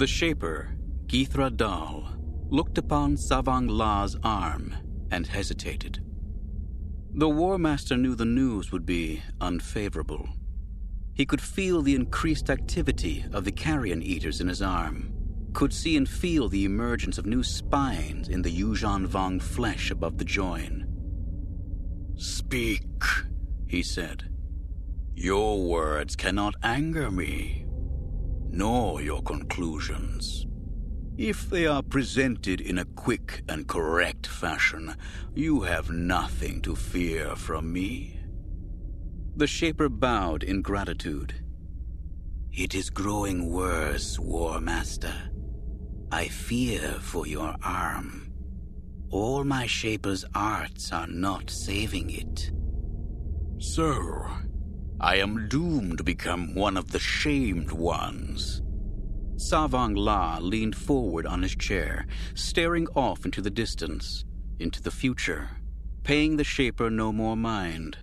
The Shaper, Githra Dal, looked upon Savang La's arm and hesitated. The War Master knew the news would be unfavorable. He could feel the increased activity of the carrion eaters in his arm, could see and feel the emergence of new spines in the Yuuzhan Vong flesh above the join. "Speak," he said. "Your words cannot anger me, nor your conclusions. If they are presented in a quick and correct fashion, you have nothing to fear from me." The Shaper bowed in gratitude. "It is growing worse, War Master. I fear for your arm. All my Shaper's arts are not saving it." "So, I am doomed to become one of the shamed ones." Savang La leaned forward on his chair, staring off into the distance, into the future, paying the Shaper no more mind.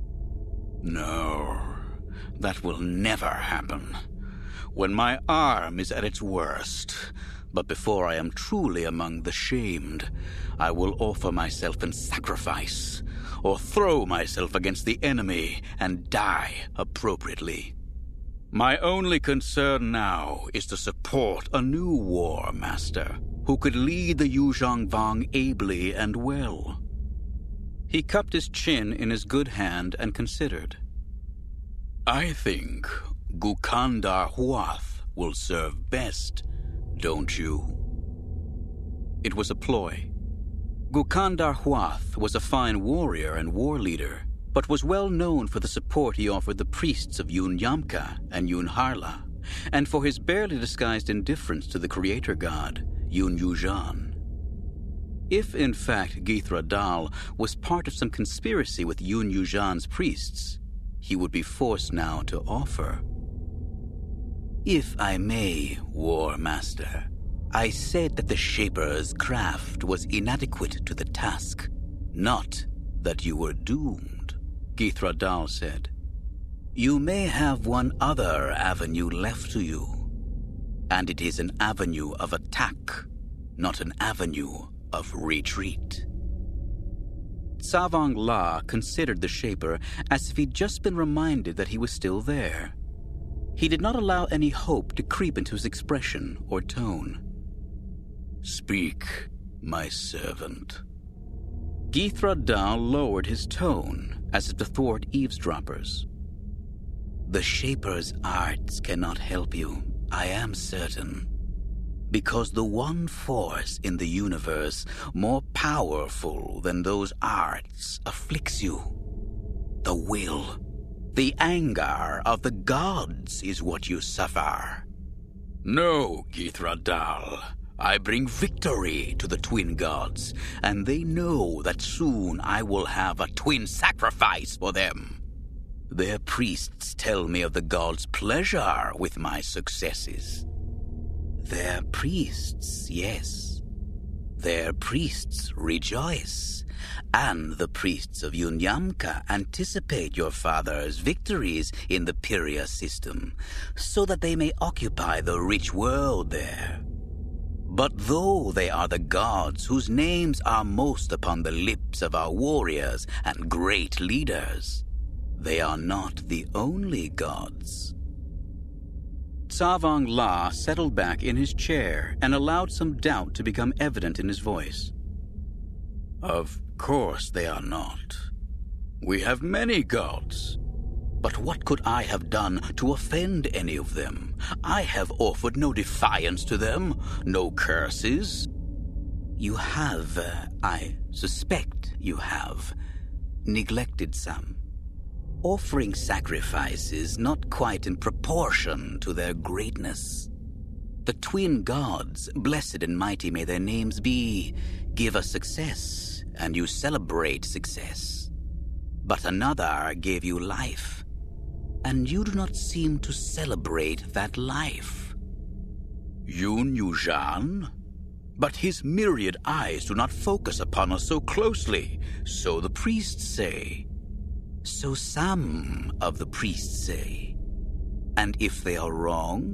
"No, that will never happen. When my arm is at its worst, but before I am truly among the shamed, I will offer myself in sacrifice, or throw myself against the enemy and die appropriately. My only concern now is to support a new War Master who could lead the Yuuzhan Vong ably and well." He cupped his chin in his good hand and considered. "I think Gukandar Huath will serve best, don't you?" It was a ploy. Gukandar Huath was a fine warrior and war leader, but was well known for the support he offered the priests of Yun Yamka and Yun Harla, and for his barely disguised indifference to the creator god, Yun Yuuzhan. If, in fact, Githra Dal was part of some conspiracy with Yun Yuuzhan's priests, he would be forced now to offer. "If I may, War Master, I said that the Shaper's craft was inadequate to the task, not that you were doomed," Githra Dal said. "You may have one other avenue left to you, and it is an avenue of attack, not an avenue of retreat." Savang La considered the Shaper as if he'd just been reminded that he was still there. He did not allow any hope to creep into his expression or tone. "Speak, my servant." Githra Dal lowered his tone as if to thwart eavesdroppers. "The Shaper's arts cannot help you, I am certain, because the one force in the universe more powerful than those arts afflicts you. The will, the anger of the gods is what you suffer." "No, Githra Dal. I bring victory to the twin gods, and they know that soon I will have a twin sacrifice for them. Their priests tell me of the gods' pleasure with my successes." "Their priests, yes. Their priests rejoice, and the priests of Yun Yamka anticipate your father's victories in the Pyria system, so that they may occupy the rich world there. But though they are the gods whose names are most upon the lips of our warriors and great leaders, they are not the only gods." Savang La settled back in his chair and allowed some doubt to become evident in his voice. "Of course they are not. We have many gods. But what could I have done to offend any of them? I have offered no defiance to them, no curses." "You have, I suspect you have, neglected some, offering sacrifices not quite in proportion to their greatness. The twin gods, blessed and mighty may their names be, give us success, and you celebrate success. But another gave you life, and you do not seem to celebrate that life." "Yun Yuuzhan? But his myriad eyes do not focus upon us so closely, so the priests say." "So some of the priests say. And if they are wrong,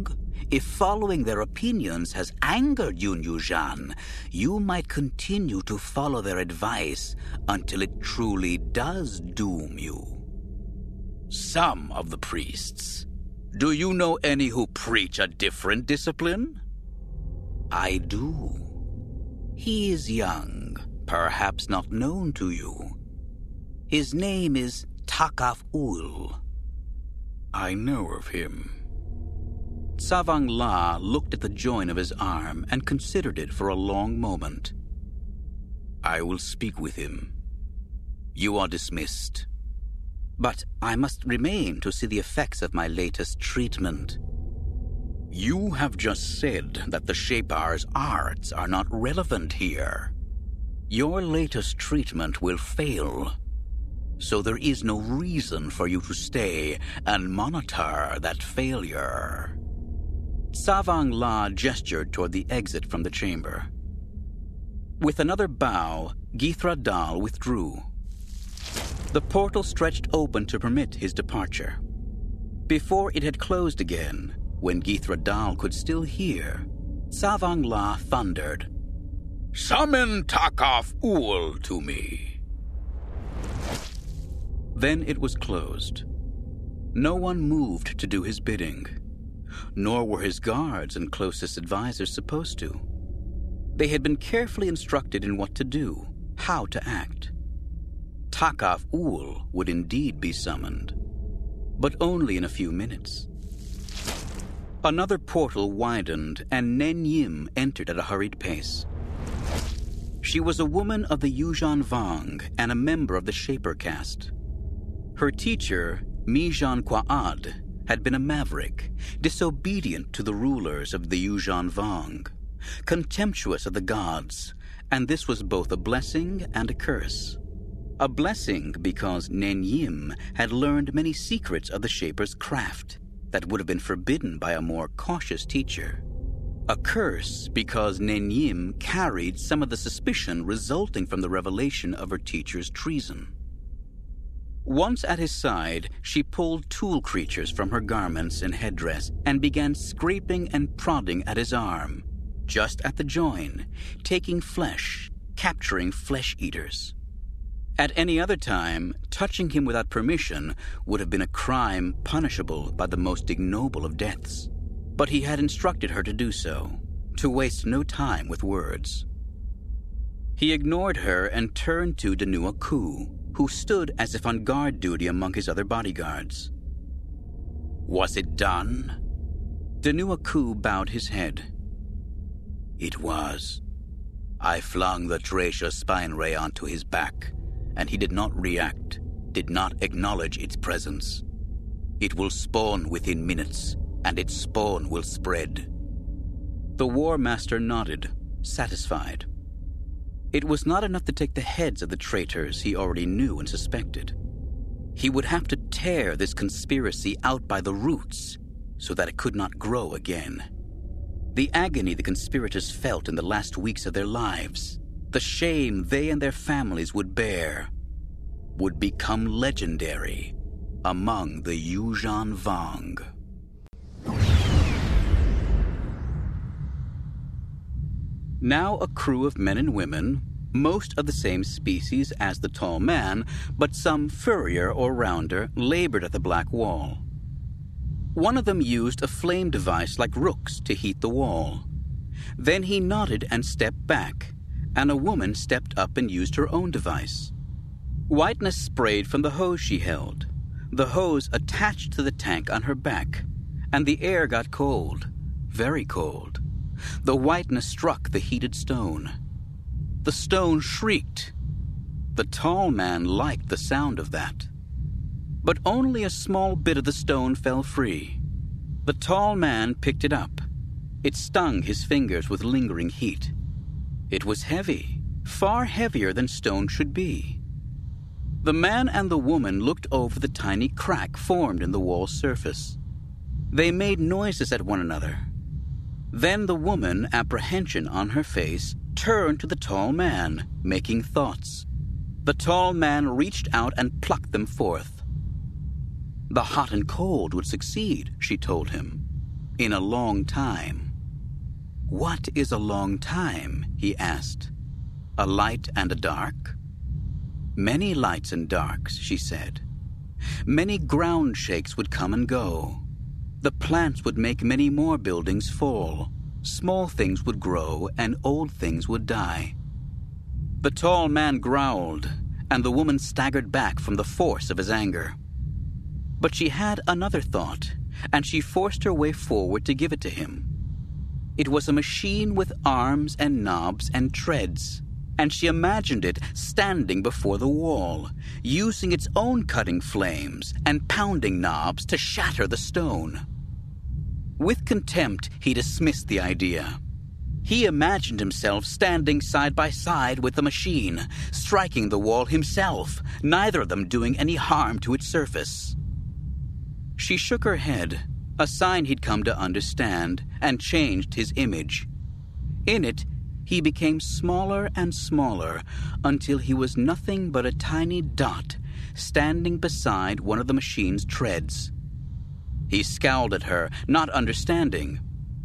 If following their opinions has angered Yun Yuzhan, you might continue to follow their advice until it truly does doom you. Some of the priests. Do you know any who preach a different discipline? I do. He is young, perhaps not known to you. His name is Takaf Ul. I know of him. Savang La looked at the joint of his arm and considered it for a long moment. I will speak with him. You are dismissed. But I must remain to see the effects of my latest treatment. You have just said that the Shaper's arts are not relevant here. Your latest treatment will fail, so there is no reason for you to stay and monitor that failure. Savang La gestured toward the exit from the chamber. With another bow, Githra Dal withdrew. The portal stretched open to permit his departure. Before it had closed again, when Githra Dal could still hear, Savang La thundered, "Summon Takaf Ul to me." Then it was closed. No one moved to do his bidding, nor were his guards and closest advisors supposed to. They had been carefully instructed in what to do, how to act. Takaf Ul would indeed be summoned, but only in a few minutes. Another portal widened, and Nen Yim entered at a hurried pace. She was a woman of the Yuzhan Vang and a member of the Shaper caste. Her teacher, Mijan Qua'ad, had been a maverick, disobedient to the rulers of the Yuzhan Vang, contemptuous of the gods, and this was both a blessing and a curse. A blessing because Nen Yim had learned many secrets of the Shaper's craft that would have been forbidden by a more cautious teacher. A curse because Nen Yim carried some of the suspicion resulting from the revelation of her teacher's treason. Once at his side, she pulled tool creatures from her garments and headdress and began scraping and prodding at his arm, just at the join, taking flesh, capturing flesh-eaters. At any other time, touching him without permission would have been a crime punishable by the most ignoble of deaths. But he had instructed her to do so, to waste no time with words. He ignored her and turned to Danua Ku, who stood as if on guard duty among his other bodyguards. Was it done? Danua Ku bowed his head. It was. I flung the Tracia spine ray onto his back, and he did not react, did not acknowledge its presence. It will spawn within minutes, and its spawn will spread. The War Master nodded, satisfied. It was not enough to take the heads of the traitors he already knew and suspected. He would have to tear this conspiracy out by the roots so that it could not grow again. The agony the conspirators felt in the last weeks of their lives, the shame they and their families would bear, would become legendary among the Yuzhan Vang. Now a crew of men and women, most of the same species as the tall man, but some furrier or rounder, labored at the black wall. One of them used a flame device like rooks to heat the wall. Then he nodded and stepped back, and a woman stepped up and used her own device. Whiteness sprayed from the hose she held. The hose attached to the tank on her back, and the air got cold, very cold. The whiteness struck the heated stone. The stone shrieked. The tall man liked the sound of that. But only a small bit of the stone fell free. The tall man picked it up. It stung his fingers with lingering heat. It was heavy, far heavier than stone should be. The man and the woman looked over the tiny crack formed in the wall's surface. They made noises at one another. Then the woman, apprehension on her face, turned to the tall man, making thoughts. The tall man reached out and plucked them forth. The hot and cold would succeed, she told him. in a long time. What is a long time? He asked. A light and a dark? Many lights and darks, she said. Many ground shakes would come and go. The plants would make many more buildings fall. Small things would grow and old things would die. The tall man growled, and the woman staggered back from the force of his anger. But she had another thought, and she forced her way forward to give it to him. It was a machine with arms and knobs and treads, and she imagined it standing before the wall, using its own cutting flames and pounding knobs to shatter the stone. With contempt, he dismissed the idea. He imagined himself standing side by side with the machine, striking the wall himself, neither of them doing any harm to its surface. She shook her head, a sign he'd come to understand, and changed his image. In it, he became smaller and smaller until he was nothing but a tiny dot standing beside one of the machine's treads. He scowled at her, not understanding.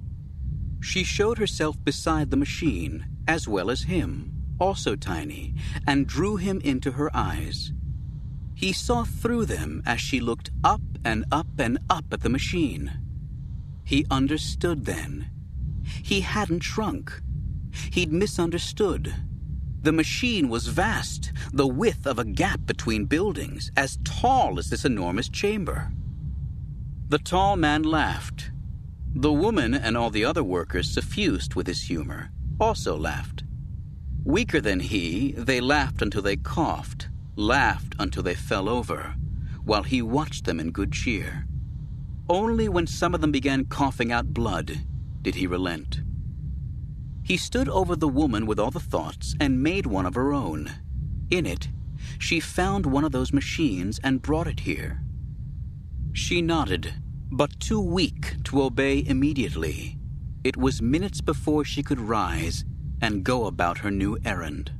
She showed herself beside the machine, as well as him, also tiny, and drew him into her eyes. He saw through them as she looked up and up and up at the machine. He understood then. He hadn't shrunk. He'd misunderstood. The machine was vast, the width of a gap between buildings, as tall as this enormous chamber. The tall man laughed. The woman and all the other workers, suffused with his humor, also laughed. Weaker than he, they laughed until they coughed, laughed until they fell over, while he watched them in good cheer. Only when some of them began coughing out blood did he relent. He stood over the woman with all the thoughts and made one of her own. In it, she found one of those machines and brought it here. She nodded, but too weak to obey immediately. It was minutes before she could rise and go about her new errand.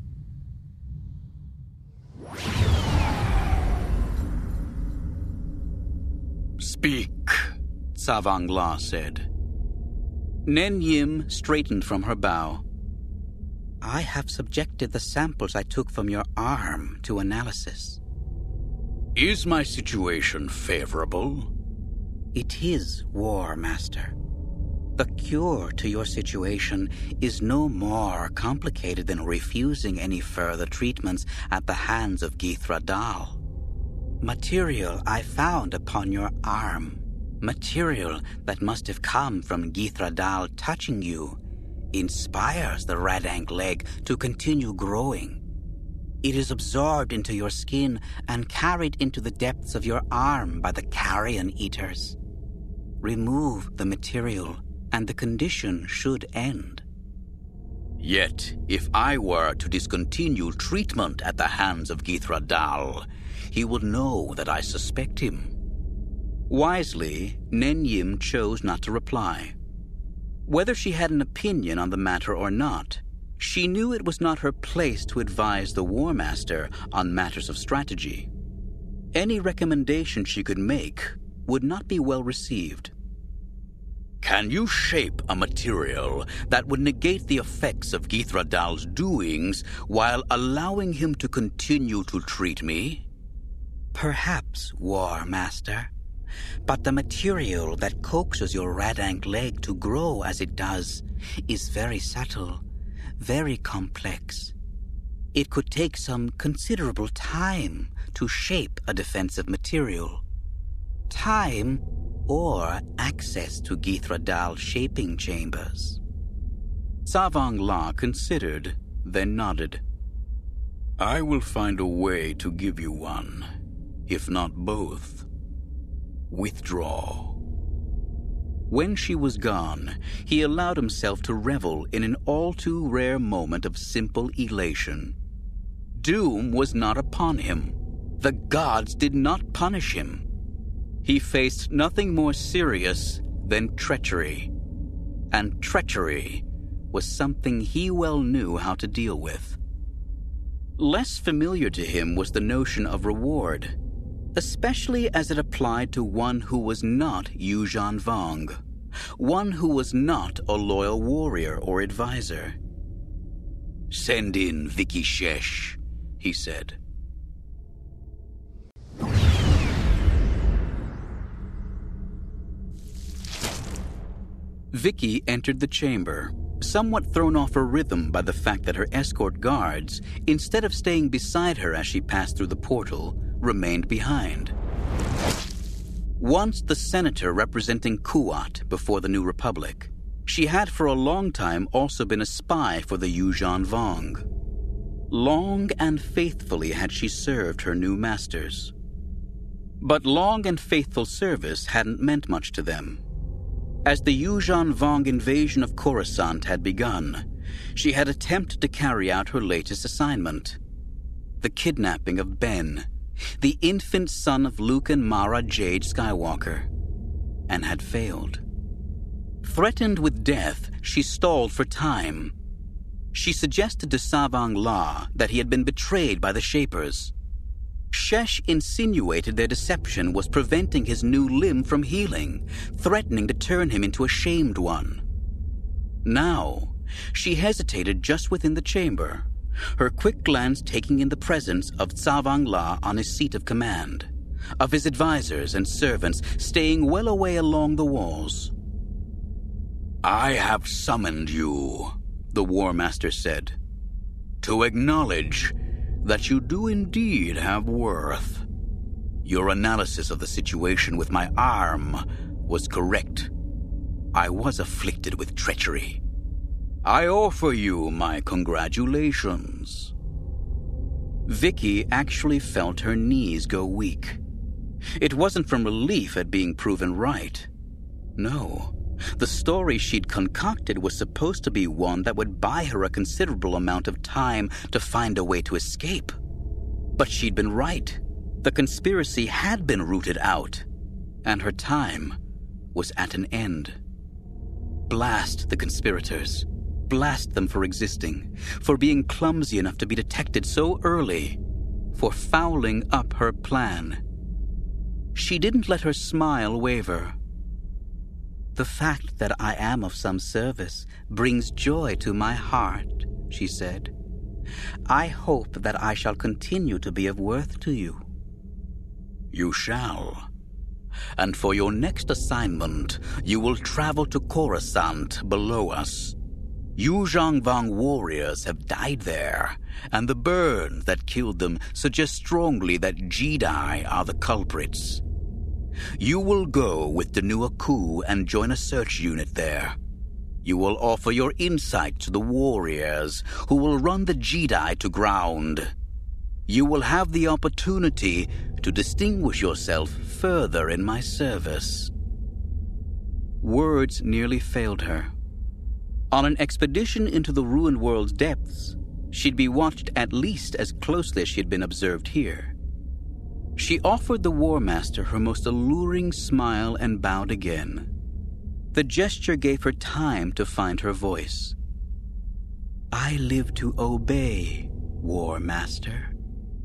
"Speak," Tsavang La said. Nen Yim straightened from her bow. "I have subjected the samples I took from your arm to analysis." "Is my situation favorable?" "It is, War Master. The cure to your situation is no more complicated than refusing any further treatments at the hands of Githra Dal. Material I found upon your arm, material that must have come from Githra Dal touching you, inspires the Radank leg to continue growing. It is absorbed into your skin and carried into the depths of your arm by the carrion eaters. Remove the material, and the condition should end." "Yet, if I were to discontinue treatment at the hands of Githra Dal, he will know that I suspect him." Wisely, Nen Yim chose not to reply. Whether she had an opinion on the matter or not, she knew it was not her place to advise the War Master on matters of strategy. Any recommendation she could make would not be well received. "Can you shape a material that would negate the effects of Githra Dal's doings while allowing him to continue to treat me?" "Perhaps, War Master. But the material that coaxes your Radank leg to grow as it does is very subtle, very complex. It could take some considerable time to shape a defensive material. Time or access to Githra Dal shaping chambers." Tsavang La considered, then nodded. "I will find a way to give you one, if not both. Withdraw." When she was gone, he allowed himself to revel in an all-too-rare moment of simple elation. Doom was not upon him. The gods did not punish him. He faced nothing more serious than treachery. And treachery was something he well knew how to deal with. Less familiar to him was the notion of reward, especially as it applied to one who was not Yuuzhan Vong. one who was not a loyal warrior or advisor. "Send in Vicky Shesh," he said. Vicky entered the chamber, somewhat thrown off her rhythm by the fact that her escort guards, instead of staying beside her as she passed through the portal, remained behind. Once the senator representing Kuat before the New Republic, she had for a long time also been a spy for the Yuuzhan Vong. Long and faithfully had she served her new masters. But long and faithful service hadn't meant much to them. As the Yuuzhan Vong invasion of Coruscant had begun, she had attempted to carry out her latest assignment, the kidnapping of Ben, the infant son of Luke and Mara Jade Skywalker, and had failed. Threatened with death, she stalled for time. She suggested to Savang La that he had been betrayed by the Shapers. Shesh insinuated their deception was preventing his new limb from healing, threatening to turn him into a shamed one. Now, she hesitated just within the chamber, her quick glance taking in the presence of Savang La on his seat of command, of his advisors and servants staying well away along the walls. "I have summoned you," the War Master said, "to acknowledge that you do indeed have worth. Your analysis of the situation with my arm was correct. I was afflicted with treachery. I offer you my congratulations." Vicky actually felt her knees go weak. It wasn't from relief at being proven right. No. The story she'd concocted was supposed to be one that would buy her a considerable amount of time to find a way to escape. But she'd been right. The conspiracy had been rooted out, and her time was at an end. Blast the conspirators. Blast them for existing, for being clumsy enough to be detected so early, for fouling up her plan. She didn't let her smile waver. "The fact that I am of some service brings joy to my heart," she said. "I hope that I shall continue to be of worth to you." "You shall. And for your next assignment, you will travel to Coruscant below us. Yuuzhan Vong warriors have died there, and the burns that killed them suggest strongly that Jedi are the culprits. You will go with the new Aku and join a search unit there. You will offer your insight to the warriors who will run the Jedi to ground. You will have the opportunity to distinguish yourself further in my service." Words nearly failed her. On an expedition into the ruined world's depths, she'd be watched at least as closely as she'd been observed here. She offered the War Master her most alluring smile and bowed again. The gesture gave her time to find her voice. "I live to obey, War Master."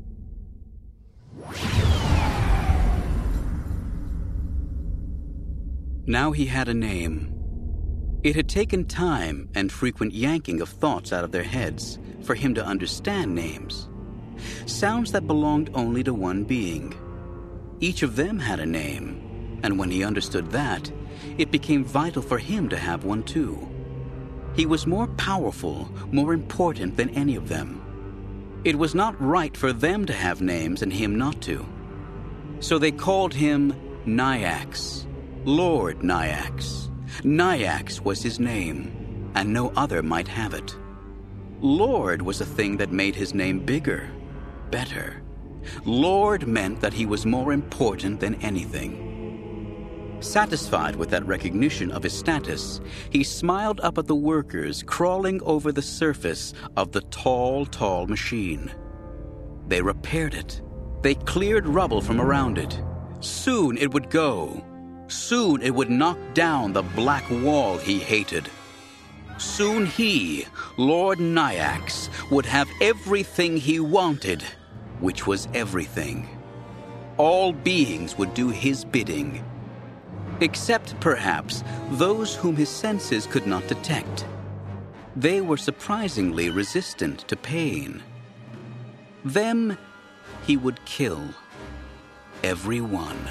Now he had a name. It had taken time and frequent yanking of thoughts out of their heads for him to understand names. Sounds that belonged only to one being. Each of them had a name, and when he understood that, it became vital for him to have one too. He was more powerful, more important than any of them. It was not right for them to have names and him not to. So they called him Nayax, Lord Nayax. Nayax was his name, and no other might have it. Lord was a thing that made his name bigger, better. Lord meant that he was more important than anything. Satisfied with that recognition of his status, he smiled up at the workers crawling over the surface of the tall machine. They repaired it. They cleared rubble from around it. Soon it would go. Soon it would knock down the black wall he hated. Soon he, Lord Nayax, would have everything he wanted, which was everything. All beings would do his bidding. Except, perhaps, those whom his senses could not detect. They were surprisingly resistant to pain. Them he would kill. Every one.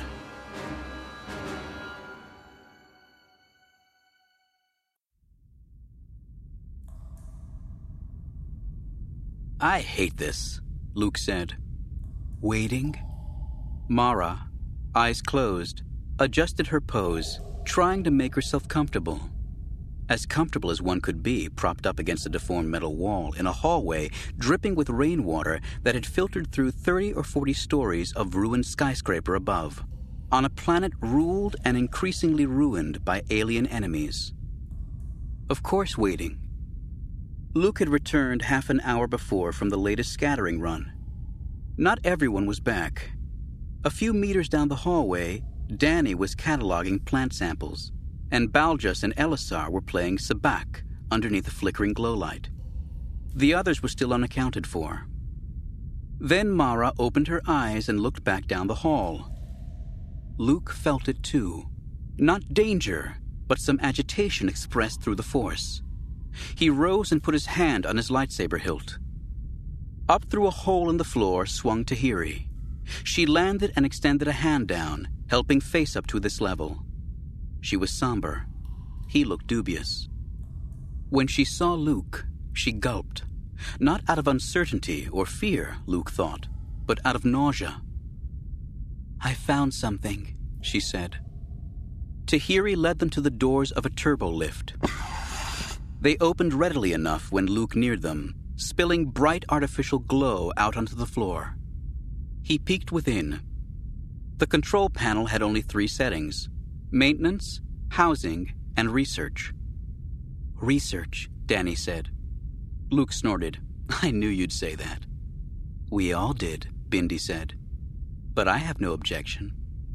I hate this, Luke said. Waiting? Mara, eyes closed, adjusted her pose, trying to make herself comfortable. As comfortable as one could be, propped up against a deformed metal wall in a hallway dripping with rainwater that had filtered through 30 or 40 stories of ruined skyscraper above, on a planet ruled and increasingly ruined by alien enemies. Of course, waiting. Luke had returned half an hour before from the latest scattering run. Not everyone was back. A few meters down the hallway, Danny was cataloging plant samples, and Baljas and Elisar were playing sabak underneath a flickering glow light. The others were still unaccounted for. Then Mara opened her eyes and looked back down the hall. Luke felt it too. Not danger, but some agitation expressed through the Force. He rose and put his hand on his lightsaber hilt. Up through a hole in the floor swung Tahiri. She landed and extended a hand down, helping face up to this level. She was somber. He looked dubious. When she saw Luke, she gulped. Not out of uncertainty or fear, Luke thought, but out of nausea. I found something, she said. Tahiri led them to the doors of a turbo lift. They opened readily enough when Luke neared them, spilling bright artificial glow out onto the floor. He peeked within. The control panel had only 3 settings: maintenance, housing, and research. Research, Danny said. Luke snorted. I knew you'd say that. We all did, Bindi said. But I have no objection.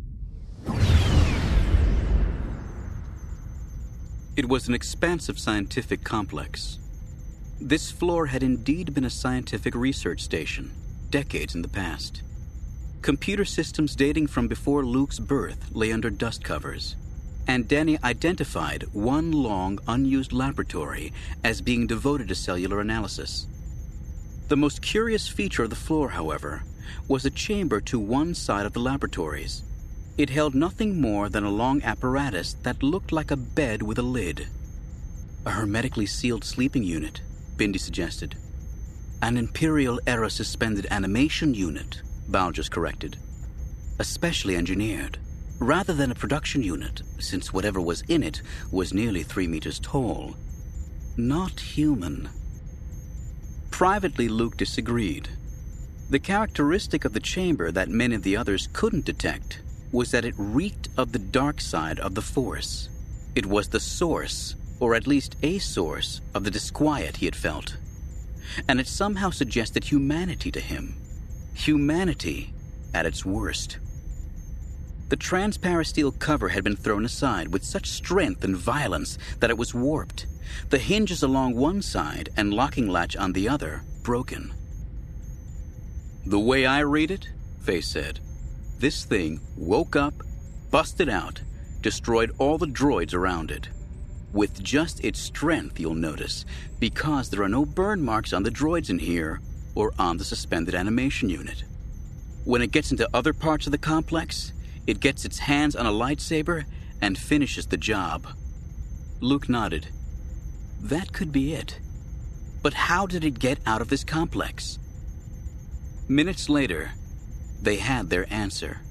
It was an expansive scientific complex. This floor had indeed been a scientific research station, decades in the past. Computer systems dating from before Luke's birth lay under dust covers, and Danny identified one long, unused laboratory as being devoted to cellular analysis. The most curious feature of the floor, however, was a chamber to one side of the laboratories. It held nothing more than a long apparatus that looked like a bed with a lid. A hermetically sealed sleeping unit, Bindi suggested. An Imperial-era suspended animation unit, Baljas corrected. Especially engineered, rather than a production unit, since whatever was in it was nearly 3 meters tall. Not human. Privately, Luke disagreed. The characteristic of the chamber that many of the others couldn't detect was that it reeked of the dark side of the Force. It was the source, or at least a source, of the disquiet he had felt. And it somehow suggested humanity to him. Humanity at its worst. The transparasteel cover had been thrown aside with such strength and violence that it was warped, the hinges along one side and locking latch on the other broken. The way I read it, Faye said, this thing woke up, busted out, destroyed all the droids around it. With just its strength, you'll notice, because there are no burn marks on the droids in here or on the suspended animation unit. When it gets into other parts of the complex, it gets its hands on a lightsaber and finishes the job. Luke nodded. That could be it. But how did it get out of this complex? Minutes later, they had their answer.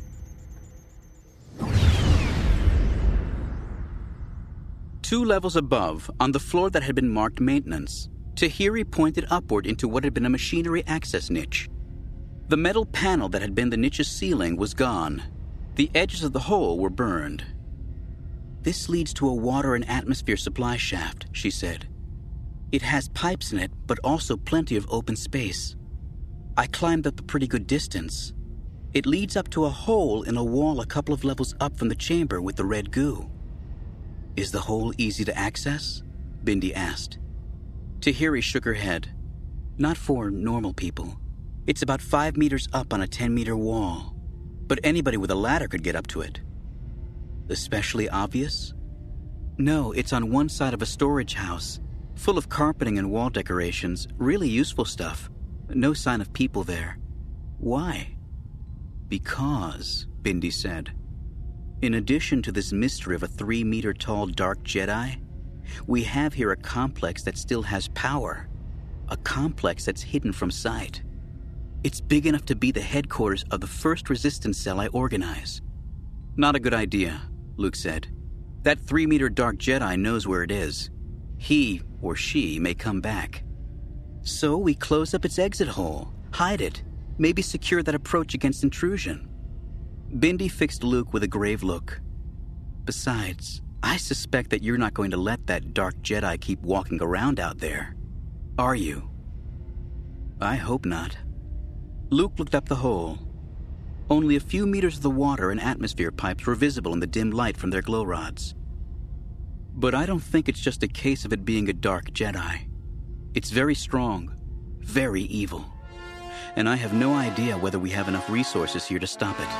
Two levels above, on the floor that had been marked maintenance, Tahiri pointed upward into what had been a machinery access niche. The metal panel that had been the niche's ceiling was gone. The edges of the hole were burned. This leads to a water and atmosphere supply shaft, she said. It has pipes in it, but also plenty of open space. I climbed up a pretty good distance. It leads up to a hole in a wall a couple of levels up from the chamber with the red goo. Is the hole easy to access? Bindi asked. Tahiri shook her head. Not for normal people. It's about 5 meters up on a 10-meter wall. But anybody with a ladder could get up to it. Especially obvious? No, it's on one side of a storage house, full of carpeting and wall decorations, really useful stuff. No sign of people there. Why? Because, Bindi said, in addition to this mystery of a 3-meter-tall dark Jedi, we have here a complex that still has power. A complex that's hidden from sight. It's big enough to be the headquarters of the first resistance cell I organize. Not a good idea, Luke said. That 3-meter dark Jedi knows where it is. He or she may come back. So we close up its exit hole, hide it, maybe secure that approach against intrusion. Bindi fixed Luke with a grave look. Besides, I suspect that you're not going to let that dark Jedi keep walking around out there. Are you? I hope not. Luke looked up the hole. Only a few meters of the water and atmosphere pipes were visible in the dim light from their glow rods. But I don't think it's just a case of it being a dark Jedi. It's very strong, very evil. And I have no idea whether we have enough resources here to stop it.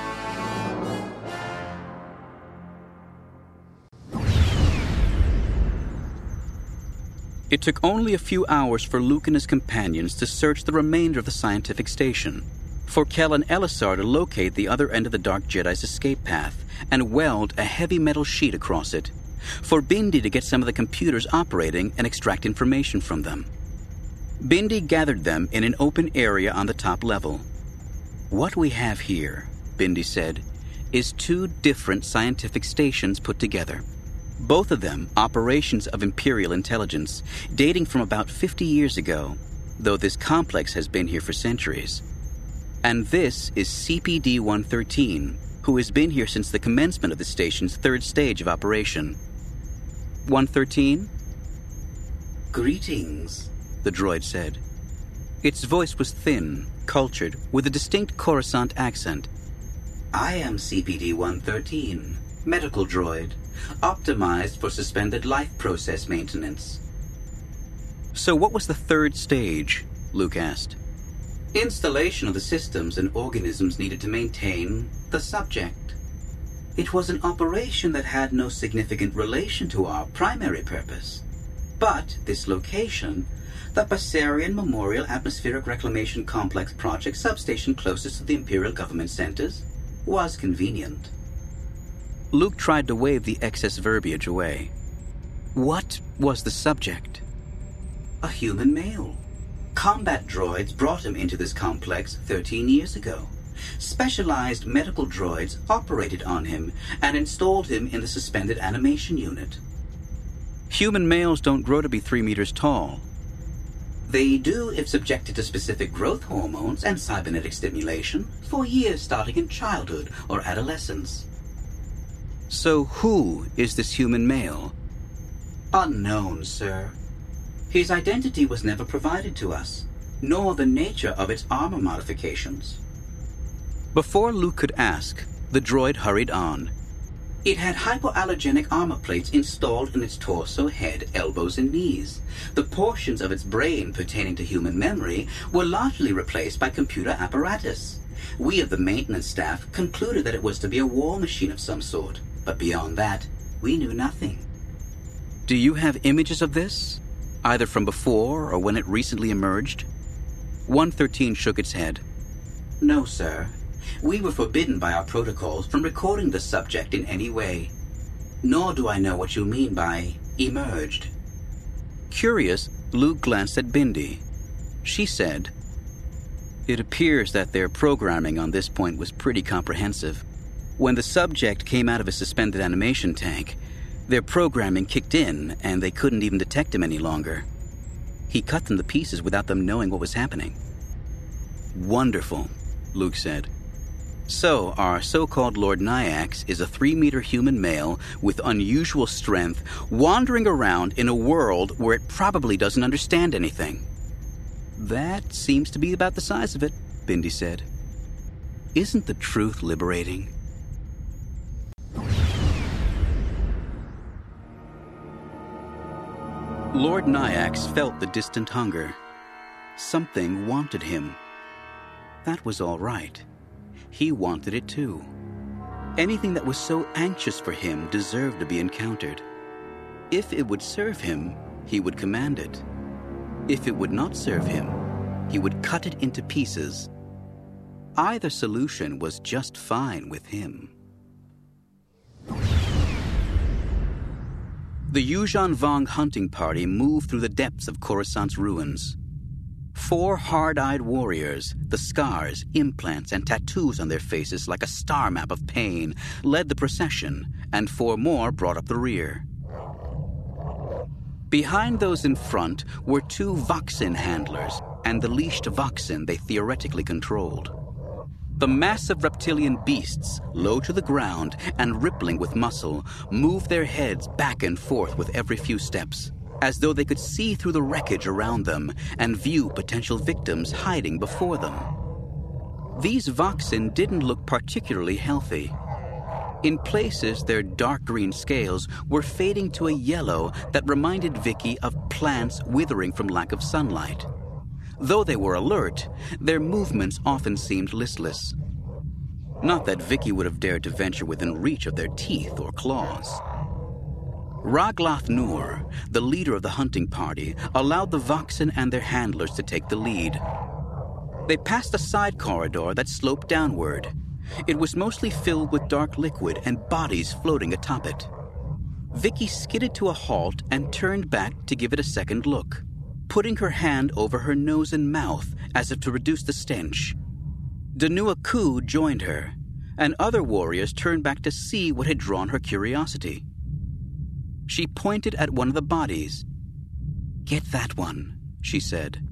It took only a few hours for Luke and his companions to search the remainder of the scientific station, for Kel and Elisar to locate the other end of the Dark Jedi's escape path and weld a heavy metal sheet across it, for Bindi to get some of the computers operating and extract information from them. Bindi gathered them in an open area on the top level. What we have here, Bindi said, is 2 different scientific stations put together. Both of them operations of Imperial intelligence, dating from about 50 years ago, though this complex has been here for centuries. And this is CPD-113, who has been here since the commencement of the station's 3rd stage of operation. 113? Greetings, the droid said. Its voice was thin, cultured, with a distinct Coruscant accent. I am CPD-113, medical droid, optimized for suspended life process maintenance. So what was the 3rd stage? Luke asked. Installation of the systems and organisms needed to maintain the subject. It was an operation that had no significant relation to our primary purpose. But this location, the Passerian Memorial Atmospheric Reclamation Complex project substation closest to the Imperial government centers, was convenient. Luke tried to wave the excess verbiage away. What was the subject? A human male. Combat droids brought him into this complex 13 years ago. Specialized medical droids operated on him and installed him in the suspended animation unit. Human males don't grow to be 3 meters tall. They do if subjected to specific growth hormones and cybernetic stimulation for years starting in childhood or adolescence. So who is this human male? Unknown, sir. His identity was never provided to us, nor the nature of its armor modifications. Before Luke could ask, the droid hurried on. It had hypoallergenic armor plates installed in its torso, head, elbows, and knees. The portions of its brain pertaining to human memory were largely replaced by computer apparatus. We of the maintenance staff concluded that it was to be a war machine of some sort, but beyond that, we knew nothing. Do you have images of this? Either from before or when it recently emerged? 113 shook its head. No, sir. We were forbidden by our protocols from recording the subject in any way. Nor do I know what you mean by emerged. Curious, Luke glanced at Bindi. She said, It appears that their programming on this point was pretty comprehensive. When the subject came out of a suspended animation tank, their programming kicked in and they couldn't even detect him any longer. He cut them to pieces without them knowing what was happening. Wonderful, Luke said. So, our so-called Lord Nyax is a 3-meter human male with unusual strength, wandering around in a world where it probably doesn't understand anything. That seems to be about the size of it, Bindi said. Isn't the truth liberating? Lord Nyax felt the distant hunger. Something wanted him. That was all right. He wanted it too. Anything that was so anxious for him deserved to be encountered. If it would serve him, he would command it. If it would not serve him, he would cut it into pieces. Either solution was just fine with him. The Yuuzhan Vong hunting party moved through the depths of Coruscant's ruins. 4 hard-eyed warriors, the scars, implants, and tattoos on their faces like a star map of pain, led the procession, and 4 more brought up the rear. Behind those in front were 2 Voxin handlers and the leashed Voxin they theoretically controlled. The massive reptilian beasts, low to the ground and rippling with muscle, moved their heads back and forth with every few steps, as though they could see through the wreckage around them and view potential victims hiding before them. These Voxin didn't look particularly healthy. In places, their dark green scales were fading to a yellow that reminded Vicky of plants withering from lack of sunlight. Though they were alert, their movements often seemed listless. Not that Vicky would have dared to venture within reach of their teeth or claws. Raglath Nur, the leader of the hunting party, allowed the Voxin and their handlers to take the lead. They passed a side corridor that sloped downward. It was mostly filled with dark liquid and bodies floating atop it. Vicky skidded to a halt and turned back to give it a second look, putting her hand over her nose and mouth as if to reduce the stench. Danua Ku joined her, and other warriors turned back to see what had drawn her curiosity. She pointed at one of the bodies. "Get that one," she said.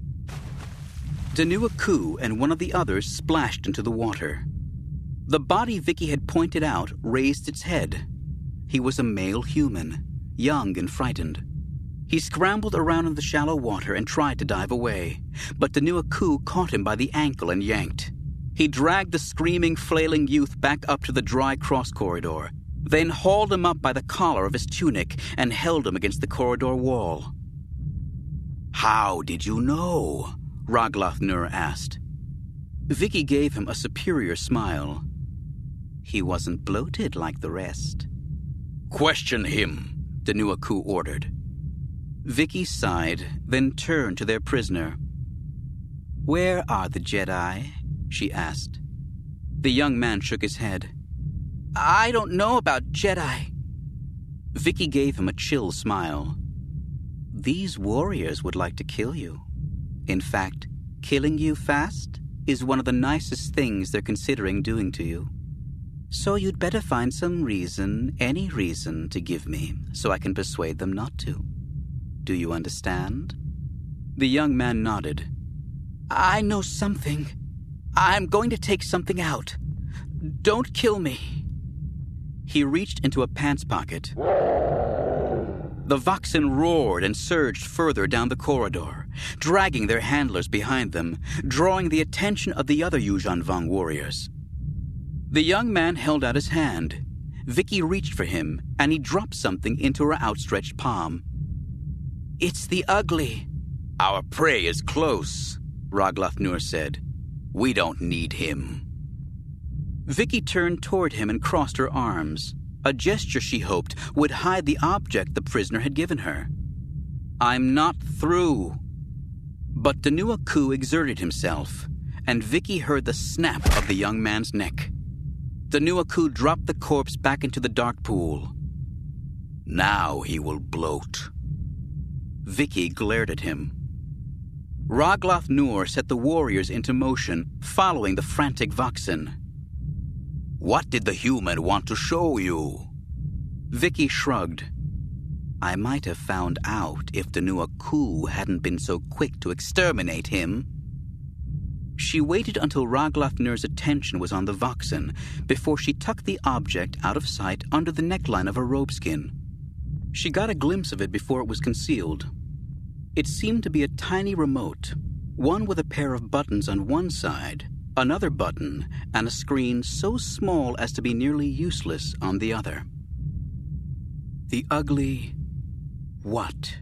Danua Ku and one of the others splashed into the water. The body Vicky had pointed out raised its head. He was a male human, young and frightened. He scrambled around in the shallow water and tried to dive away, but Danua Ku caught him by the ankle and yanked. He dragged the screaming, flailing youth back up to the dry cross corridor, then hauled him up by the collar of his tunic and held him against the corridor wall. "How did you know?" Raglath Nur asked. Vicky gave him a superior smile. He wasn't bloated like the rest. "Question him," Danua Ku ordered. Vicky sighed, then turned to their prisoner. "Where are the Jedi?" she asked. The young man shook his head. "I don't know about Jedi." Vicky gave him a chill smile. "These warriors would like to kill you. In fact, killing you fast is one of the nicest things they're considering doing to you. So you'd better find some reason, any reason, to give me so I can persuade them not to. Do you understand?" The young man nodded. "I know something. I'm going to take something out. Don't kill me." He reached into a pants pocket. The Voxin roared and surged further down the corridor, dragging their handlers behind them, drawing the attention of the other Yuuzhan Vong warriors. The young man held out his hand. Vicky reached for him, and he dropped something into her outstretched palm. "It's the ugly." "Our prey is close," Raglath Nur said. "We don't need him." Vicky turned toward him and crossed her arms, a gesture she hoped would hide the object the prisoner had given her. "I'm not through." But Danua Ku exerted himself, and Vicky heard the snap of the young man's neck. Danua Ku dropped the corpse back into the dark pool. "Now he will bloat." Vicky glared at him. Raglath Nur set the warriors into motion, following the frantic Voxin. "What did the human want to show you?" Vicky shrugged. "I might have found out if Danua Ku hadn't been so quick to exterminate him." She waited until Raglath Nur's attention was on the Voxin before she tucked the object out of sight under the neckline of her robeskin. She got a glimpse of it before it was concealed. It seemed to be a tiny remote, one with a pair of buttons on one side, another button, and a screen so small as to be nearly useless on the other. The ugly what?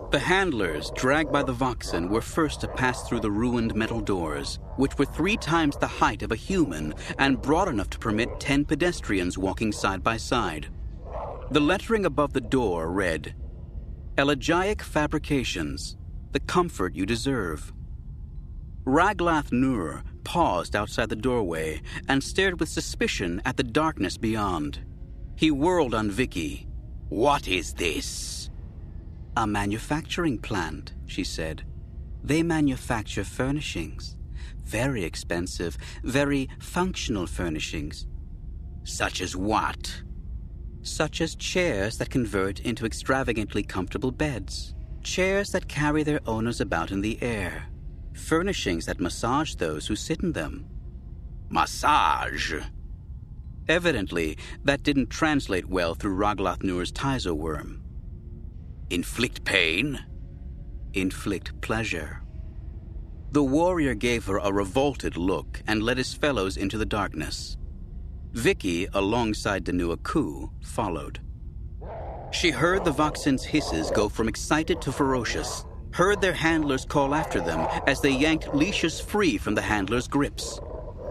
The handlers, dragged by the Voxen, were first to pass through the ruined metal doors, which were 3 times the height of a human and broad enough to permit 10 pedestrians walking side by side. The lettering above the door read, "Elegiac Fabrications, the comfort you deserve." Raglath Nur paused outside the doorway and stared with suspicion at the darkness beyond. He whirled on Vicky. "What is this?" "A manufacturing plant," she said. "They manufacture furnishings. Very expensive, very functional furnishings." "Such as what?" "Such as chairs that convert into extravagantly comfortable beds. Chairs that carry their owners about in the air. Furnishings that massage those who sit in them." "Massage?" Evidently, that didn't translate well through Raglath Nur's Tizo worm. "Inflict pain?" "Inflict pleasure." The warrior gave her a revolted look and led his fellows into the darkness. Vicky, alongside Danua Ku, followed. She heard the Voxen's hisses go from excited to ferocious, heard their handlers call after them as they yanked leashes free from the handlers' grips.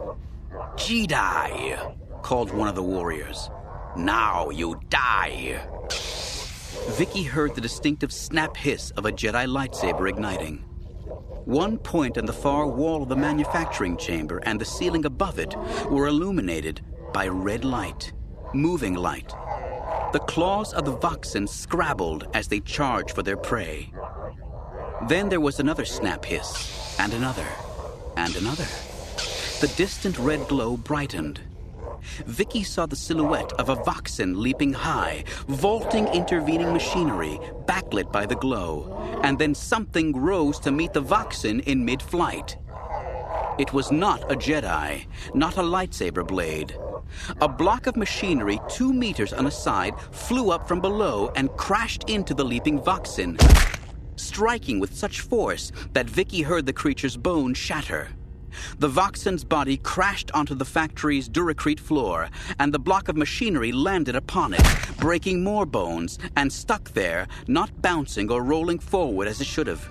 "Jedi!" called one of the warriors. "Now you die!" Vicky heard the distinctive snap hiss of a Jedi lightsaber igniting. One point on the far wall of the manufacturing chamber and the ceiling above it were illuminated by red light, moving light. The claws of the Voxen scrabbled as they charged for their prey. Then there was another snap hiss, and another, and another. The distant red glow brightened. Vicky saw the silhouette of a Voxen leaping high, vaulting intervening machinery, backlit by the glow, and then something rose to meet the Voxen in mid-flight. It was not a Jedi, not a lightsaber blade. A block of machinery 2 meters on a side flew up from below and crashed into the leaping Voxen, striking with such force that Vicky heard the creature's bones shatter. The Voxen's body crashed onto the factory's Duracrete floor, and the block of machinery landed upon it, breaking more bones, and stuck there, not bouncing or rolling forward as it should have.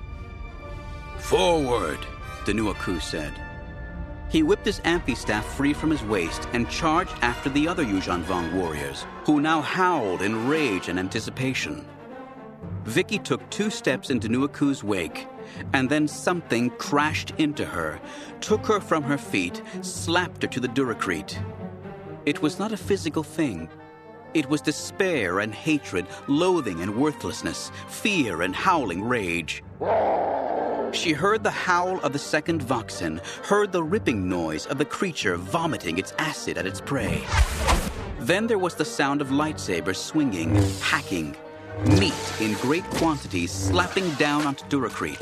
"Forward," Danua Ku said. He whipped his amphistaff free from his waist and charged after the other Yuuzhan Vong warriors, who now howled in rage and anticipation. Vicky took 2 steps in Danua Ku's wake, and then something crashed into her, took her from her feet, slapped her to the Duracrete. It was not a physical thing. It was despair and hatred, loathing and worthlessness, fear and howling rage. She heard the howl of the second Voxen, heard the ripping noise of the creature vomiting its acid at its prey. Then there was the sound of lightsabers swinging, hacking, meat in great quantities slapping down onto Duracrete.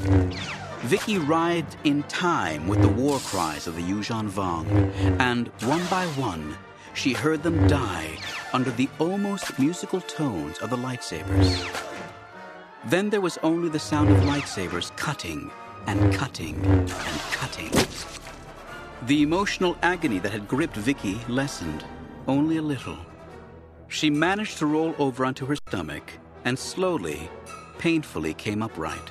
Vicky writhed in time with the war cries of the Yuuzhan Vong, and one by one, she heard them die under the almost musical tones of the lightsabers. Then there was only the sound of lightsabers cutting and cutting and cutting. The emotional agony that had gripped Vicky lessened, only a little. She managed to roll over onto her stomach and slowly, painfully came upright.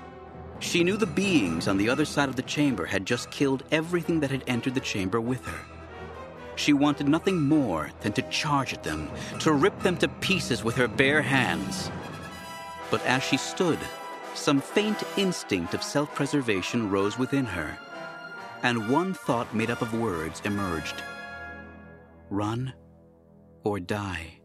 She knew the beings on the other side of the chamber had just killed everything that had entered the chamber with her. She wanted nothing more than to charge at them, to rip them to pieces with her bare hands. But as she stood, some faint instinct of self-preservation rose within her, and one thought made up of words emerged. Run or die.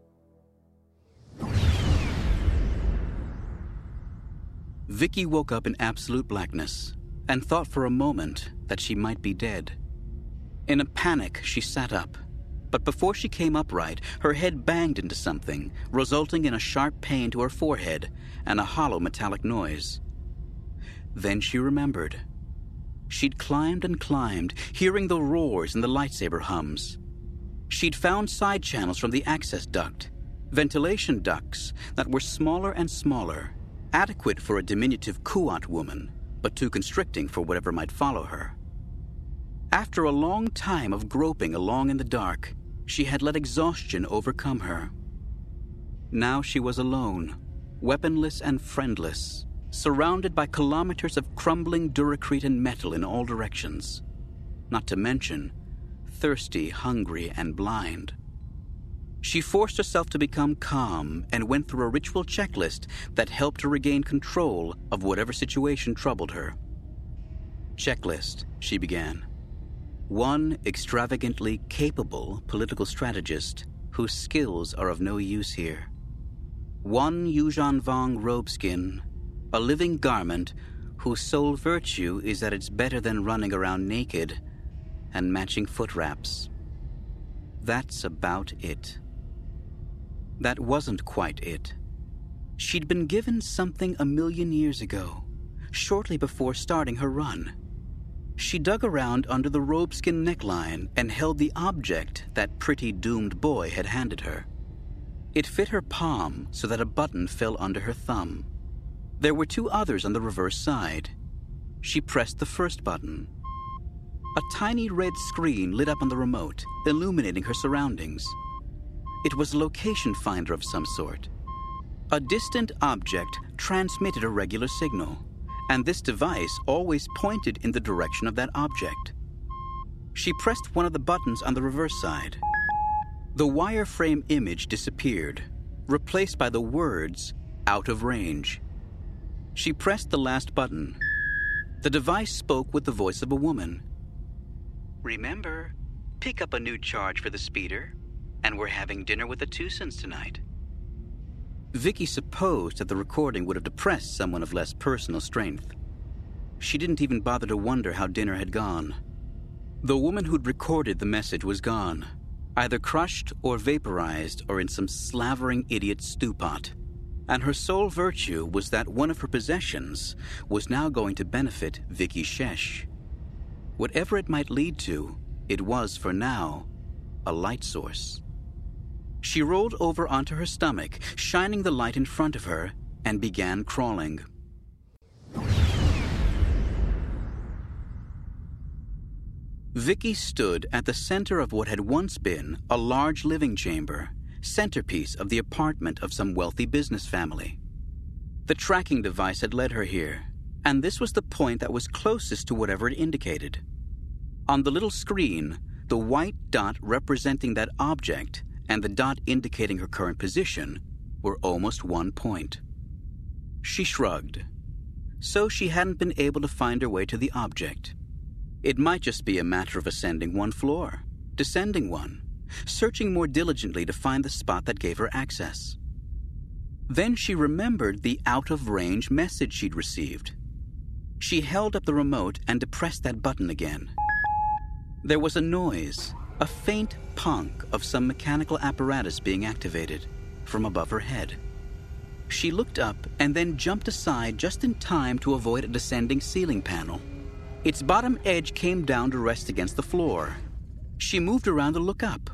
Vicky woke up in absolute blackness and thought for a moment that she might be dead. In a panic, she sat up, but before she came upright, her head banged into something, resulting in a sharp pain to her forehead and a hollow metallic noise. Then she remembered. She'd climbed and climbed, hearing the roars and the lightsaber hums. She'd found side channels from the access duct, ventilation ducts that were smaller and smaller, adequate for a diminutive Kuat woman, but too constricting for whatever might follow her. After a long time of groping along in the dark, she had let exhaustion overcome her. Now she was alone, weaponless and friendless, surrounded by kilometers of crumbling Duracretan metal in all directions. Not to mention, thirsty, hungry, and blind. She forced herself to become calm and went through a ritual checklist that helped her regain control of whatever situation troubled her. Checklist, she began. 1 extravagantly capable political strategist whose skills are of no use here. 1 Yuuzhan Vong robeskin, a living garment whose sole virtue is that it's better than running around naked and matching foot wraps. That's about it. That wasn't quite it. She'd been given something 1,000,000 years ago, shortly before starting her run. She dug around under the robeskin neckline and held the object that pretty doomed boy had handed her. It fit her palm so that a button fell under her thumb. There were 2 others on the reverse side. She pressed the first button. A tiny red screen lit up on the remote, illuminating her surroundings. It was a location finder of some sort. A distant object transmitted a regular signal, and this device always pointed in the direction of that object. She pressed one of the buttons on the reverse side. The wireframe image disappeared, replaced by the words, "out of range." She pressed the last button. The device spoke with the voice of a woman. "Remember, pick up a new charge for the speeder, and we're having dinner with the Twosons tonight." Vicky supposed that the recording would have depressed someone of less personal strength. She didn't even bother to wonder how dinner had gone. The woman who'd recorded the message was gone, either crushed or vaporized or in some slavering idiot stew pot. And her sole virtue was that one of her possessions was now going to benefit Vicky Shesh. Whatever it might lead to, it was, for now, a light source. She rolled over onto her stomach, shining the light in front of her, and began crawling. Vicky stood at the center of what had once been a large living chamber, centerpiece of the apartment of some wealthy business family. The tracking device had led her here, and this was the point that was closest to whatever it indicated. On the little screen, the white dot representing that object and the dot indicating her current position were almost 1 point. She shrugged. So she hadn't been able to find her way to the object. It might just be a matter of ascending 1 floor, descending 1, searching more diligently to find the spot that gave her access. Then she remembered the out-of-range message she'd received. She held up the remote and depressed that button again. There was a noise, a faint punk of some mechanical apparatus being activated from above her head. She looked up and then jumped aside just in time to avoid a descending ceiling panel. Its bottom edge came down to rest against the floor. She moved around to look up.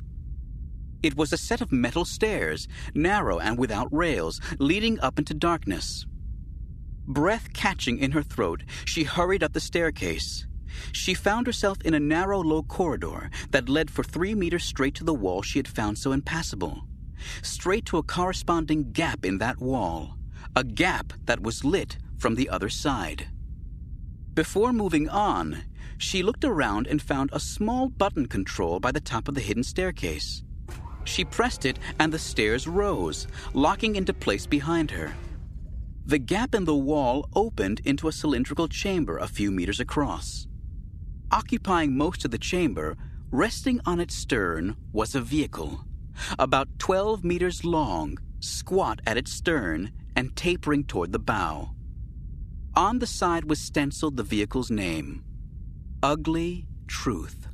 It was a set of metal stairs, narrow and without rails, leading up into darkness. Breath catching in her throat, she hurried up the staircase. She found herself in a narrow, low corridor that led for 3 meters straight to the wall she had found so impassable. Straight to a corresponding gap in that wall, a gap that was lit from the other side. Before moving on, she looked around and found a small button control by the top of the hidden staircase. She pressed it and the stairs rose, locking into place behind her. The gap in the wall opened into a cylindrical chamber a few meters across. Occupying most of the chamber, resting on its stern, was a vehicle, about 12 meters long, squat at its stern and tapering toward the bow. On the side was stenciled the vehicle's name, Ugly Truth.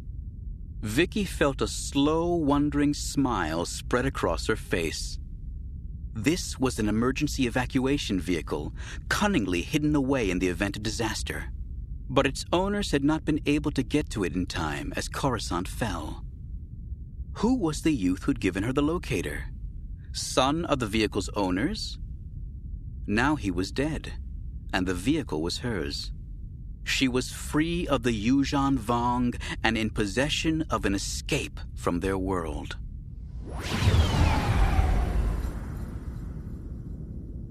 Vicky felt a slow, wondering smile spread across her face. This was an emergency evacuation vehicle, cunningly hidden away in the event of disaster. But its owners had not been able to get to it in time as Coruscant fell. Who was the youth who'd given her the locator? Son of the vehicle's owners? Now he was dead, and the vehicle was hers. She was free of the Yuuzhan Vong and in possession of an escape from their world.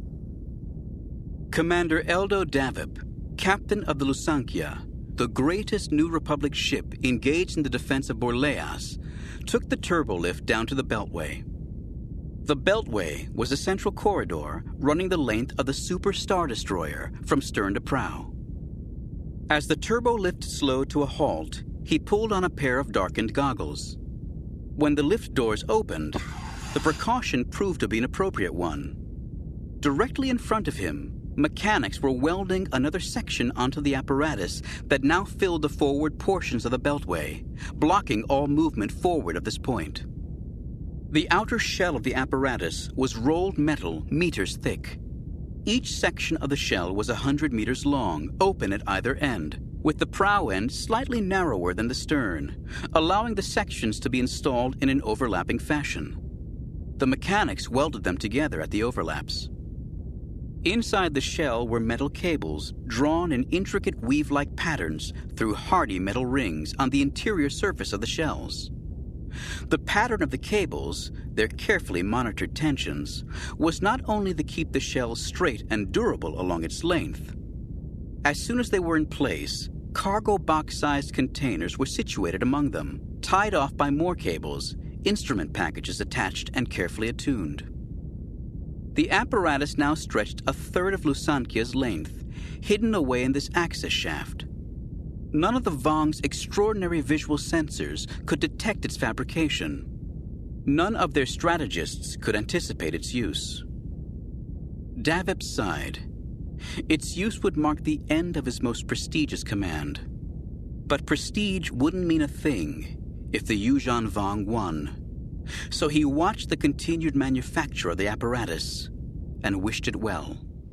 Commander Eldo Davip, captain of the Lusankya, the greatest New Republic ship engaged in the defense of Borleas, took the turbolift down to the Beltway. The Beltway was a central corridor running the length of the Super Star Destroyer from stern to prow. As the turbolift slowed to a halt, he pulled on a pair of darkened goggles. When the lift doors opened, the precaution proved to be an appropriate one. Directly in front of him, mechanics were welding another section onto the apparatus that now filled the forward portions of the Beltway, blocking all movement forward of this point. The outer shell of the apparatus was rolled metal meters thick. Each section of the shell was 100 meters long, open at either end, with the prow end slightly narrower than the stern, allowing the sections to be installed in an overlapping fashion. The mechanics welded them together at the overlaps. Inside the shell were metal cables drawn in intricate weave-like patterns through hardy metal rings on the interior surface of the shells. The pattern of the cables, their carefully monitored tensions, was not only to keep the shell straight and durable along its length. As soon as they were in place, cargo box-sized containers were situated among them, tied off by more cables, instrument packages attached and carefully attuned. The apparatus now stretched a third of Lusankya's length, hidden away in this access shaft. None of the Vong's extraordinary visual sensors could detect its fabrication. None of their strategists could anticipate its use. Davip sighed. Its use would mark the end of his most prestigious command. But prestige wouldn't mean a thing if the Yuuzhan Vong won. So he watched the continued manufacture of the apparatus and wished it well.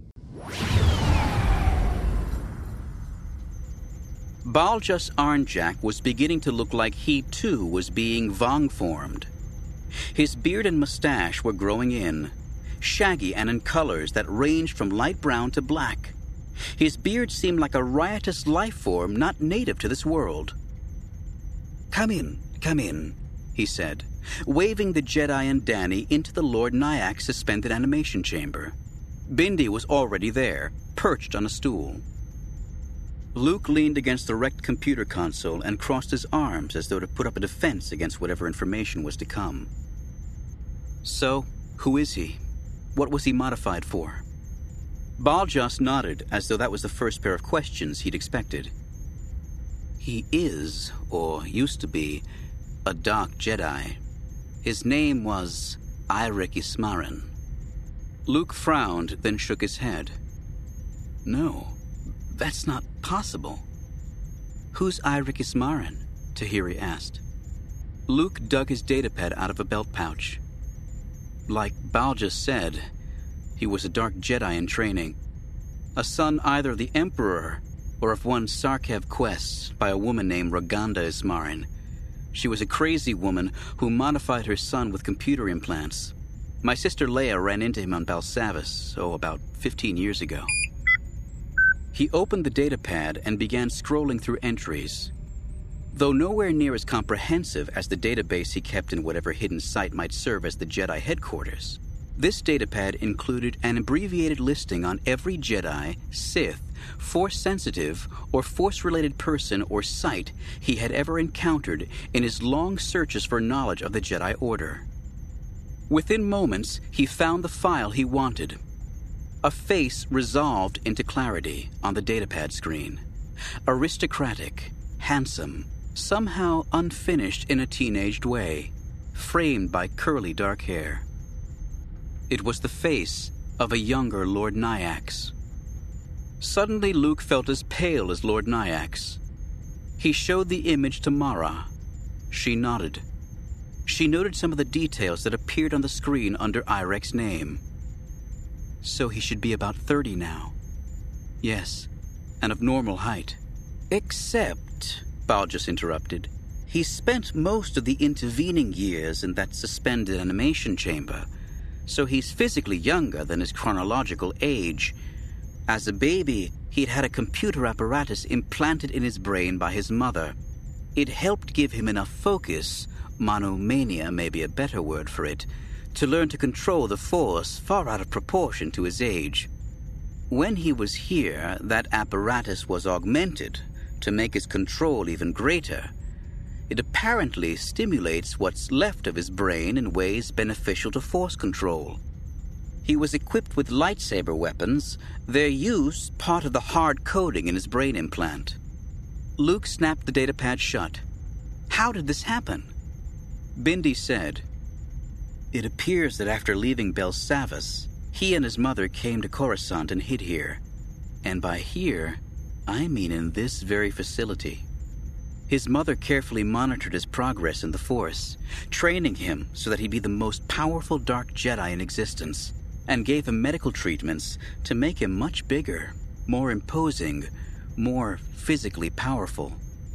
Baljus Arnjak was beginning to look like he too was being Vong-formed. His beard and mustache were growing in, shaggy and in colors that ranged from light brown to black. His beard seemed like a riotous life form not native to this world. Come in, he said, waving the Jedi and Danny into the Lord Nyak's suspended animation chamber. Bindi was already there, perched on a stool. Luke leaned against the wrecked computer console and crossed his arms as though to put up a defense against whatever information was to come. So, who is he? What was he modified for? Baljus nodded as though that was the first pair of questions he'd expected. He is, or used to be, a dark Jedi. His name was Eirik Ismarin. Luke frowned, then shook his head. No, that's not possible. Who's Eirik Ismarin? Tahiri asked. Luke dug his datapad out of a belt pouch. Like Baljus said, he was a dark Jedi in training. A son either of the Emperor or of one Sarkev Quest by a woman named Raganda Ismarin. She was a crazy woman who modified her son with computer implants. My sister Leia ran into him on Balsavis, about 15 years ago. He opened the datapad and began scrolling through entries. Though nowhere near as comprehensive as the database he kept in whatever hidden site might serve as the Jedi headquarters, this datapad included an abbreviated listing on every Jedi, Sith, Force-sensitive, or Force-related person or site he had ever encountered in his long searches for knowledge of the Jedi Order. Within moments, he found the file he wanted. A face resolved into clarity on the datapad screen. Aristocratic, handsome, somehow unfinished in a teenaged way, framed by curly dark hair. It was the face of a younger Lord Nyax. Suddenly, Luke felt as pale as Lord Nyax. He showed the image to Mara. She nodded. She noted some of the details that appeared on the screen under Eirek's name. So he should be about 30 now. Yes, and of normal height. Except, Baljus interrupted, he spent most of the intervening years in that suspended animation chamber, so he's physically younger than his chronological age. As a baby, he'd had a computer apparatus implanted in his brain by his mother. It helped give him enough focus, monomania may be a better word for it, to learn to control the Force far out of proportion to his age. When he was here, that apparatus was augmented to make his control even greater. It apparently stimulates what's left of his brain in ways beneficial to force control. He was equipped with lightsaber weapons, their use part of the hard coding in his brain implant. Luke snapped the datapad shut. How did this happen? Bindi said, "It appears that after leaving Belsavis, he and his mother came to Coruscant and hid here. And by here, I mean in this very facility. His mother carefully monitored his progress in the Force, training him so that he'd be the most powerful Dark Jedi in existence, and gave him medical treatments to make him much bigger, more imposing, more physically powerful.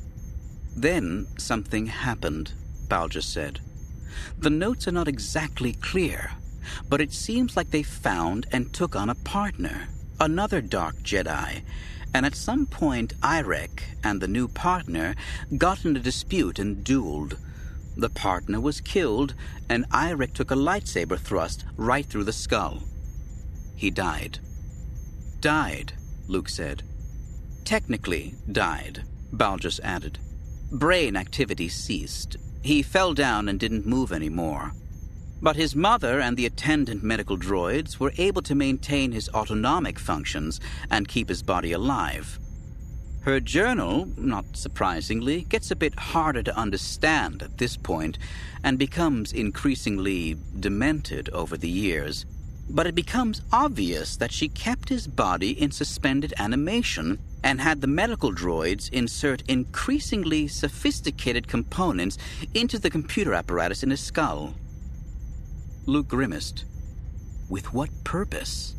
Then something happened," Balgus said. "The notes are not exactly clear, but it seems like they found and took on a partner, another Dark Jedi, and at some point Irek and the new partner got in a dispute and dueled. The partner was killed, and Irek took a lightsaber thrust right through the skull. He died." "Died," Luke said. "Technically died," Balgus added. "Brain activity ceased. He fell down and didn't move anymore. But his mother and the attendant medical droids were able to maintain his autonomic functions and keep his body alive. Her journal, not surprisingly, gets a bit harder to understand at this point and becomes increasingly demented over the years. But it becomes obvious that she kept his body in suspended animation and had the medical droids insert increasingly sophisticated components into the computer apparatus in his skull." Luke grimaced. "With what purpose?"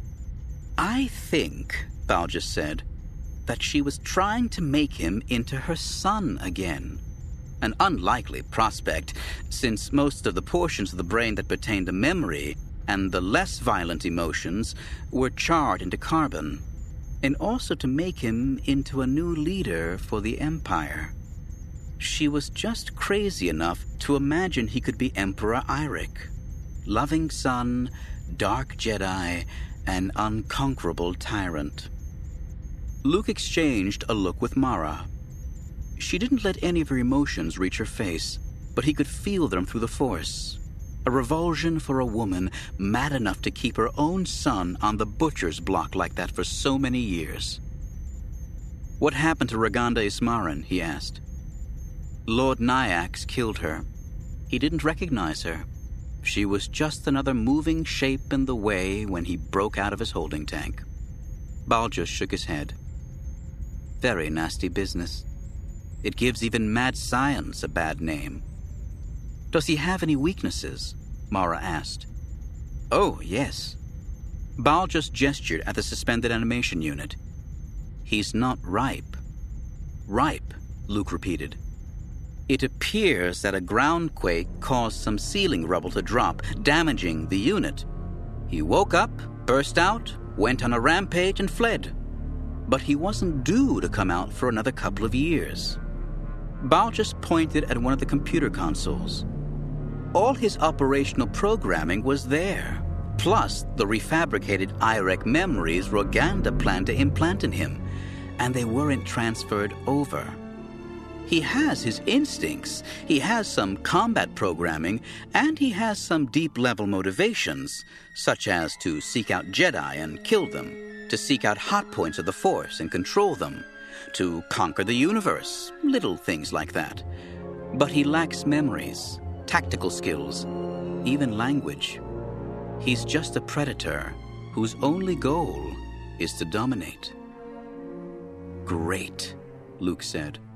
"I think," Balgus said, "that she was trying to make him into her son again. An unlikely prospect, since most of the portions of the brain that pertain to memory and the less violent emotions were charred into carbon, and also to make him into a new leader for the Empire. She was just crazy enough to imagine he could be Emperor Irek. Loving son, Dark Jedi, an unconquerable tyrant." Luke exchanged a look with Mara. She didn't let any of her emotions reach her face, but he could feel them through the Force. A revulsion for a woman mad enough to keep her own son on the butcher's block like that for so many years. "What happened to Raganda Ismaran?" he asked. "Lord Nyax killed her. He didn't recognize her. She was just another moving shape in the way when he broke out of his holding tank." Balgus shook his head. "Very nasty business. It gives even mad science a bad name." "Does he have any weaknesses?" Mara asked. "Oh, yes." Balgus gestured at the suspended animation unit. "He's not ripe." "Ripe," Luke repeated. "It appears that a ground quake caused some ceiling rubble to drop, damaging the unit. He woke up, burst out, went on a rampage, and fled. But he wasn't due to come out for another couple of years." Balgus pointed at one of the computer consoles. All his operational programming was there, plus the refabricated Irek memories Roganda planned to implant in him, and they weren't transferred over. He has his instincts, he has some combat programming, and he has some deep-level motivations, such as to seek out Jedi and kill them, to seek out hot points of the Force and control them, to conquer the universe, little things like that. But he lacks memories, tactical skills, even language. He's just a predator whose only goal is to dominate." "Great," Luke said.